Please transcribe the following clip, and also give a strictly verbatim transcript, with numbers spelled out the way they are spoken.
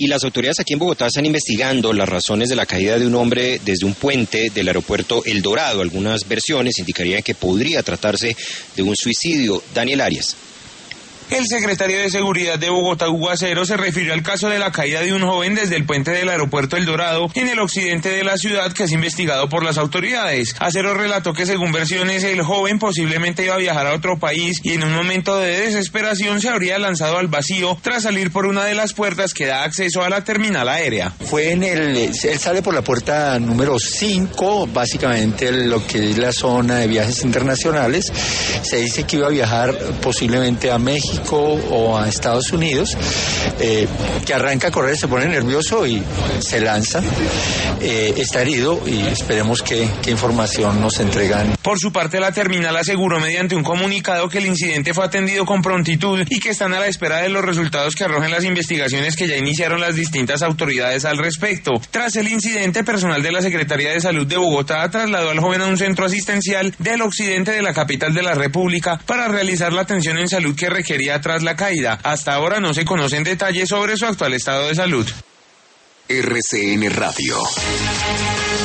Y las autoridades aquí en Bogotá están investigando las razones de la caída de un hombre desde un puente del aeropuerto El Dorado. Algunas versiones indicarían que podría tratarse de un suicidio. Daniel Arias. El secretario de Seguridad de Bogotá, Hugo Acero, se refirió al caso de la caída de un joven desde el puente del aeropuerto El Dorado, en el occidente de la ciudad, que es investigado por las autoridades. Acero relató que, según versiones, el joven posiblemente iba a viajar a otro país y en un momento de desesperación se habría lanzado al vacío tras salir por una de las puertas que da acceso a la terminal aérea. Fue en el... Él sale por la puerta número cinco, básicamente lo que es la zona de viajes internacionales. Se dice que iba a viajar posiblemente a México o a Estados Unidos, eh, que arranca a correr, se pone nervioso y se lanza, eh, está herido y esperemos que, que información nos entregan. Por su parte, la terminal aseguró mediante un comunicado que el incidente fue atendido con prontitud y que están a la espera de los resultados que arrojen las investigaciones que ya iniciaron las distintas autoridades al respecto. Tras el incidente, personal de la Secretaría de Salud de Bogotá trasladó al joven a un centro asistencial del occidente de la capital de la República para realizar la atención en salud que requería tras la caída. Hasta ahora no se conocen detalles sobre su actual estado de salud. R C N Radio.